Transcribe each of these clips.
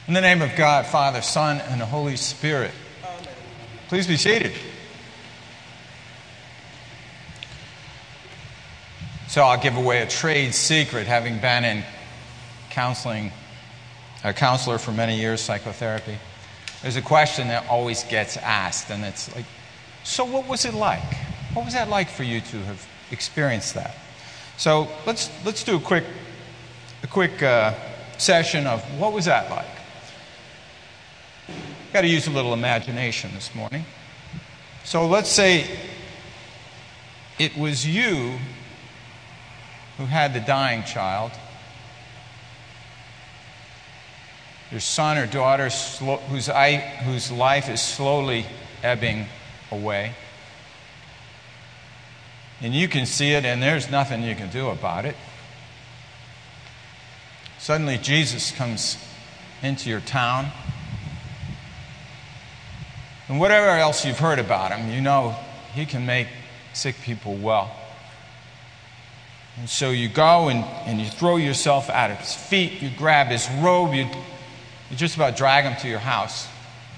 In the name of God, Father, Son, and the Holy Spirit. Amen. Please be seated. So I'll give away a trade secret, having been in counseling, a counselor for many years, psychotherapy. There's a question that always gets asked, and it's like, so what was it like? What was that like for you to have experienced that? So let's do a quick session of what was that like. Got to use a little imagination this morning. So let's say it was you who had the dying child. Your son or daughter whose life is slowly ebbing away. And you can see it, and there's nothing you can do about it. Suddenly Jesus comes into your town. And whatever else you've heard about him, you know he can make sick people well. And so you go and you throw yourself at his feet, you grab his robe, you just about drag him to your house.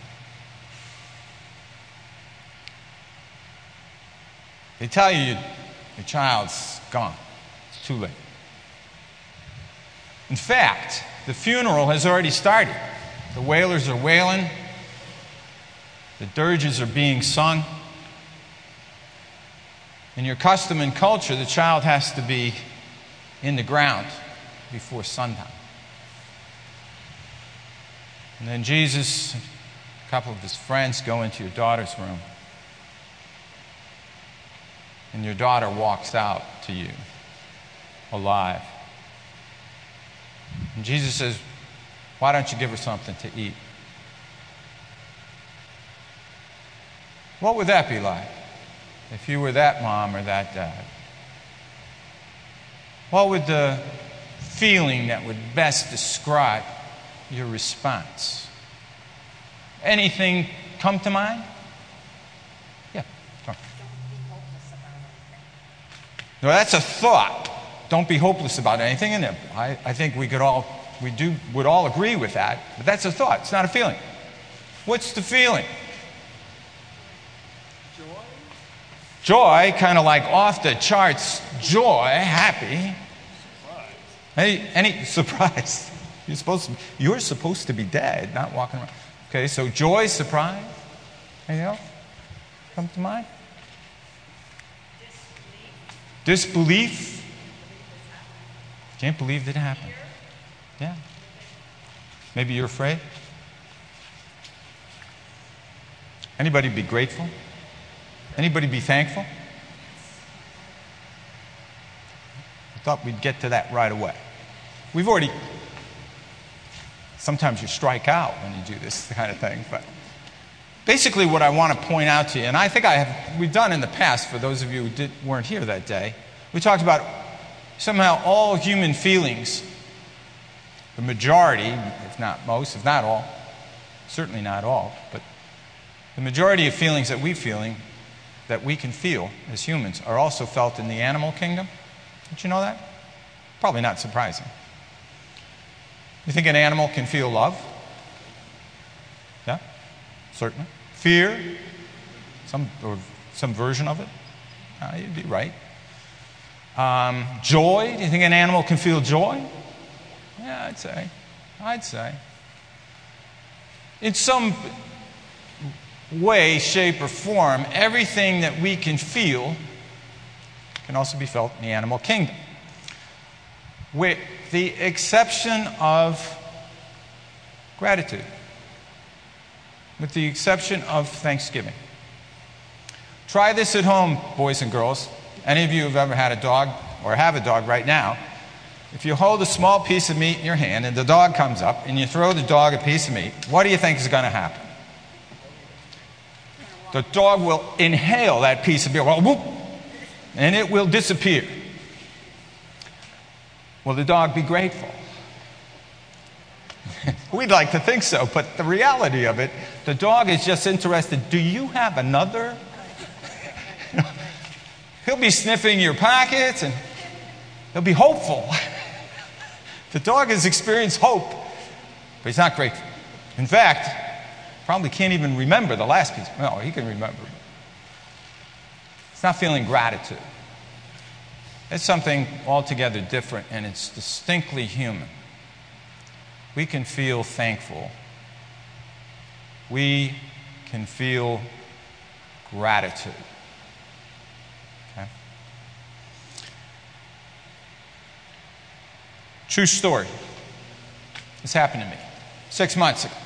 They tell you your child's gone. It's too late. In fact, the funeral has already started. The wailers are wailing. The dirges are being sung. In your custom and culture, the child has to be in the ground before sundown. And then Jesus, a couple of his friends, go into your daughter's room. And your daughter walks out to you, alive. And Jesus says, why don't you give her something to eat? What would that be like if you were that mom or that dad? What would the feeling that would best describe your response? Anything come to mind? Yeah. Come. No, that's a thought. Don't be hopeless about anything. And I think would all agree with that. But that's a thought. It's not a feeling. What's the feeling? Joy, kind of like off the charts. Joy, happy. Any surprise? You're supposed to be dead, not walking around. Okay, so joy, surprise. Anything else come to mind? Disbelief. Can't believe that it happened. Yeah. Maybe you're afraid. Anybody be grateful? Anybody be thankful? I thought we'd get to that right away. Sometimes you strike out when you do this kind of thing, but basically what I want to point out to you, and I think we've done in the past for those of you who weren't here that day, we talked about somehow all human feelings, the majority, if not most, if not all, certainly not all, but the majority of feelings that we can feel as humans are also felt in the animal kingdom. Did you know that? Probably not surprising. You think an animal can feel love? Yeah, certainly. Fear? Some version of it? You'd be right. Joy? Do you think an animal can feel joy? Yeah, I'd say. In some way, shape, or form, everything that we can feel can also be felt in the animal kingdom. With the exception of gratitude. With the exception of thanksgiving. Try this at home, boys and girls. Any of you who have ever had a dog or have a dog right now, if you hold a small piece of meat in your hand and the dog comes up and you throw the dog a piece of meat, what do you think is going to happen? The dog will inhale that piece of meat, and it will disappear. Will the dog be grateful? We'd like to think so, but the reality of it, the dog is just interested. Do you have another? He'll be sniffing your pockets and he'll be hopeful. The dog has experienced hope, but he's not grateful. In fact, probably can't even remember the last piece. No, he can remember. It's not feeling gratitude. It's something altogether different, and it's distinctly human. We can feel thankful. We can feel gratitude. Okay? True story. This happened to me 6 months ago.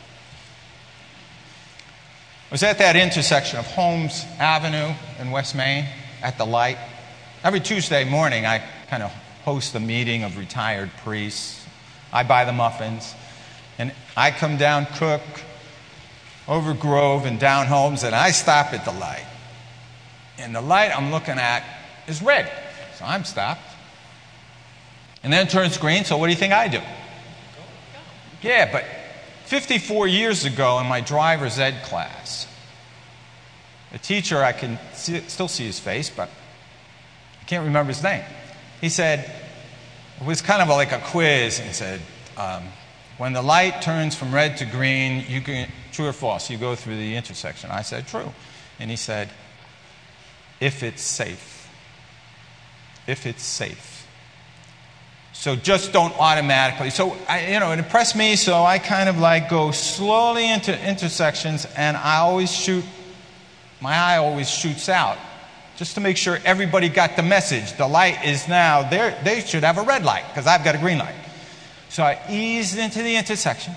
I was at that intersection of Holmes Avenue in West Main at the light. Every Tuesday morning, I kind of host a meeting of retired priests. I buy the muffins, and I come down Cook, over Grove, and down Holmes, and I stop at the light. And the light I'm looking at is red, so I'm stopped. And then it turns green, so what do you think I do? Yeah, but 54 years ago in my driver's ed class, a teacher, I can still see his face, but I can't remember his name. He said, it was kind of like a quiz, and he said, when the light turns from red to green, you can, true or false, you go through the intersection. I said, true. And he said, if it's safe. If it's safe. So just don't automatically. So, it impressed me, so I kind of like go slowly into intersections, and my eye always shoots out, just to make sure everybody got the message. The light is now there. They should have a red light, because I've got a green light. So I eased into the intersection.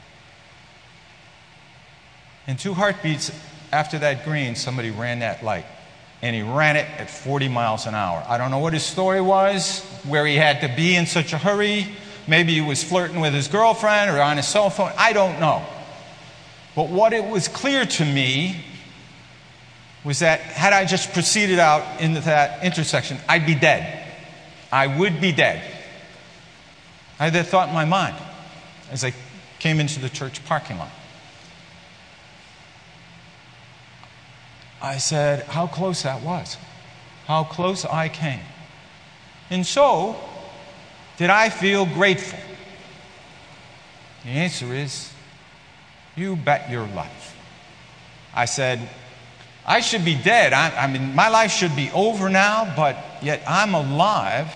And 2 heartbeats after that green, somebody ran that light. And he ran it at 40 miles an hour. I don't know what his story was, where he had to be in such a hurry. Maybe he was flirting with his girlfriend or on his cell phone. I don't know. But what it was clear to me was that had I just proceeded out into that intersection, I'd be dead. I would be dead. I had that thought in my mind as I came into the church parking lot. I said, how close that was. How close I came. And so, did I feel grateful? The answer is, you bet your life. I said, I should be dead. I mean, my life should be over now, but yet I'm alive.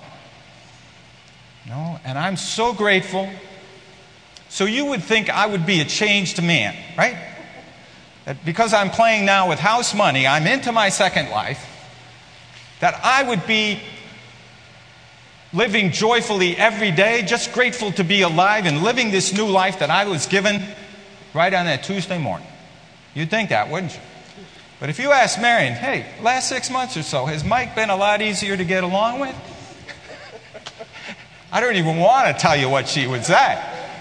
And I'm so grateful. So you would think I would be a changed man, right? That because I'm playing now with house money, I'm into my second life, that I would be living joyfully every day, just grateful to be alive and living this new life that I was given right on that Tuesday morning. You'd think that, wouldn't you? But if you ask Marion, hey, last 6 months or so, has Mike been a lot easier to get along with? I don't even want to tell you what she would say.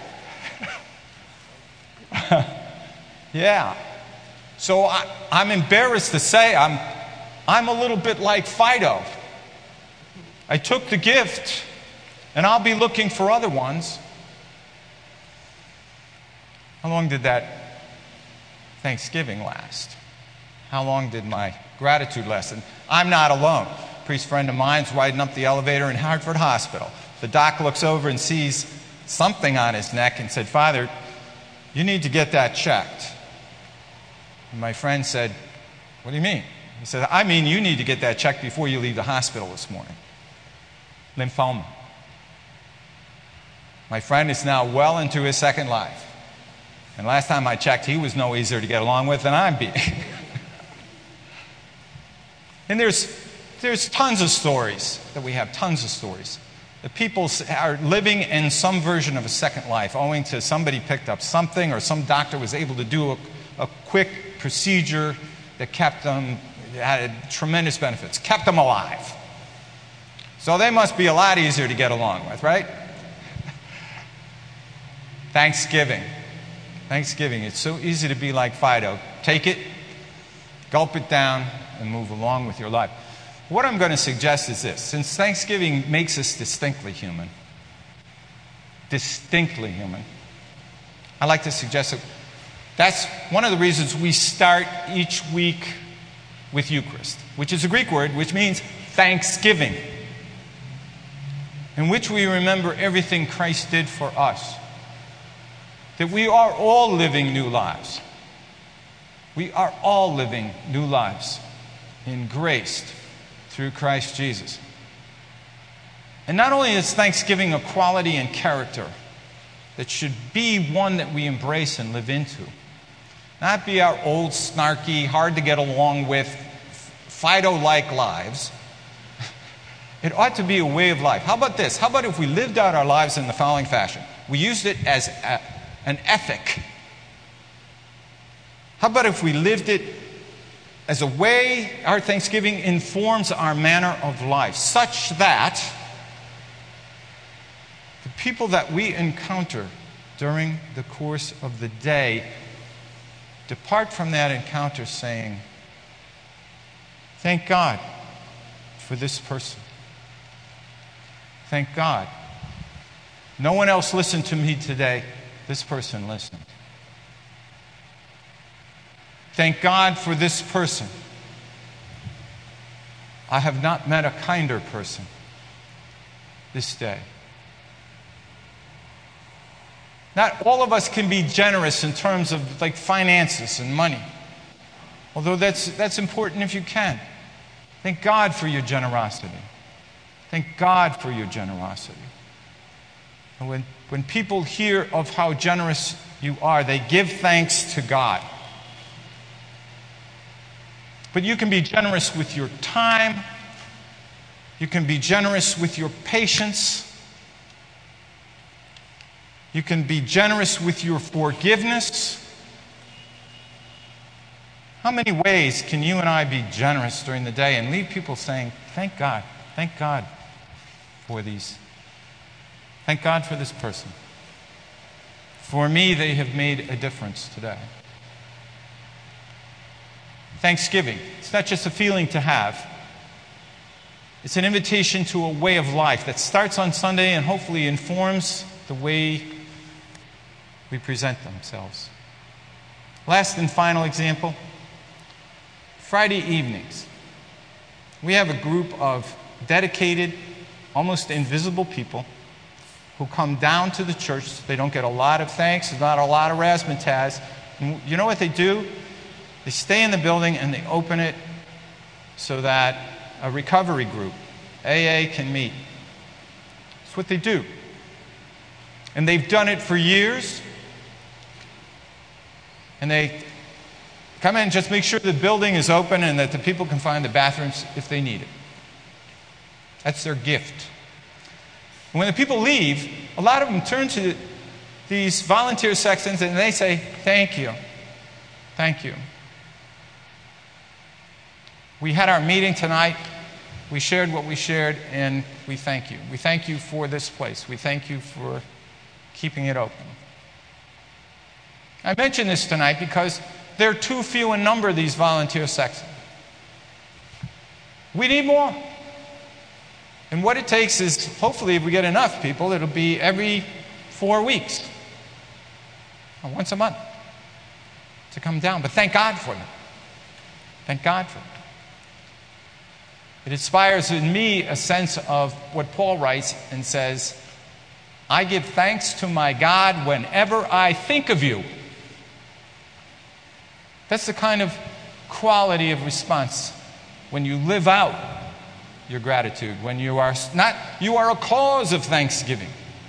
Yeah. So I'm embarrassed to say I'm a little bit like Fido. I took the gift, and I'll be looking for other ones. How long did that Thanksgiving last? How long did my gratitude last? And I'm not alone. A priest friend of mine's riding up the elevator in Hartford Hospital. The doc looks over and sees something on his neck and said, Father, you need to get that checked. And my friend said, what do you mean? He said, I mean you need to get that checked before you leave the hospital this morning. Lymphoma. My friend is now well into his second life. And last time I checked, he was no easier to get along with than I'm being. And there's tons of stories that we have, tons of stories. The people are living in some version of a second life owing to somebody picked up something or some doctor was able to do a quick procedure that kept them, had tremendous benefits, kept them alive. So they must be a lot easier to get along with, right? Thanksgiving. Thanksgiving. It's so easy to be like Fido. Take it, gulp it down, and move along with your life. What I'm going to suggest is this. Since Thanksgiving makes us distinctly human, I'd like to suggest that that's one of the reasons we start each week with Eucharist, which is a Greek word which means thanksgiving, in which we remember everything Christ did for us. that we are all living new lives. We are all living new lives in grace through Christ Jesus. And not only is Thanksgiving a quality and character that should be one that we embrace and live into, not be our old, snarky, hard to get along with, Fido-like lives. It ought to be a way of life. How about this? How about if we lived out our lives in the following fashion? We used it as an ethic. How about if we lived it as a way our Thanksgiving informs our manner of life, such that the people that we encounter during the course of the day depart from that encounter saying, "Thank God for this person. Thank God. No one else listened to me today. This person listened. Thank God for this person. I have not met a kinder person this day." Not all of us can be generous in terms of like finances and money. Although that's important if you can. Thank God for your generosity. Thank God for your generosity. And when people hear of how generous you are, they give thanks to God. But you can be generous with your time. You can be generous with your patience. You can be generous with your forgiveness. How many ways can you and I be generous during the day and leave people saying, "Thank God for these. Thank God for this person. For me, they have made a difference today." Thanksgiving, it's not just a feeling to have. It's an invitation to a way of life that starts on Sunday and hopefully informs the way we present themselves. Last and final example, Friday evenings. We have a group of dedicated, almost invisible people who come down to the church. They don't get a lot of thanks, there's not a lot of razzmatazz. And you know what they do? They stay in the building and they open it so that a recovery group, AA, can meet. That's what they do. And they've done it for years. And they come in and just make sure the building is open and that the people can find the bathrooms if they need it. That's their gift. And when the people leave, a lot of them turn to these volunteer sextons and they say, "Thank you. Thank you. We had our meeting tonight. We shared what we shared, and we thank you. We thank you for this place. We thank you for keeping it open." I mention this tonight because there are too few in number, these volunteer sextons. We need more. And what it takes is, hopefully, if we get enough people, it'll be every 4 weeks, or once a month, to come down. But thank God for them. Thank God for them. It inspires in me a sense of what Paul writes and says, "I give thanks to my God whenever I think of you." That's the kind of quality of response when you live out your gratitude, when you are a cause of thanksgiving.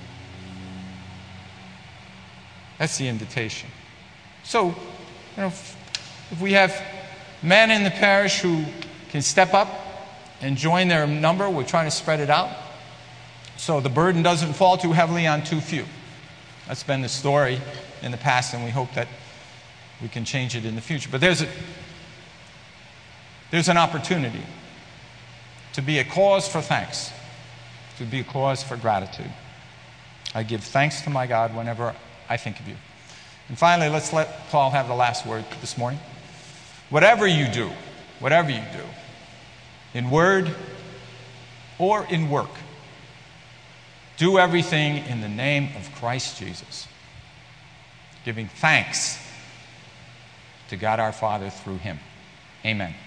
That's the invitation. So, if we have men in the parish who can step up and join their number, we're trying to spread it out so the burden doesn't fall too heavily on too few. That's been the story in the past, and we hope that we can change it in the future. But there's an opportunity to be a cause for thanks, to be a cause for gratitude. I give thanks to my God whenever I think of you. And finally, let's let Paul have the last word this morning. Whatever you do, in word or in work, do everything in the name of Christ Jesus, giving thanks to God our Father through him. Amen.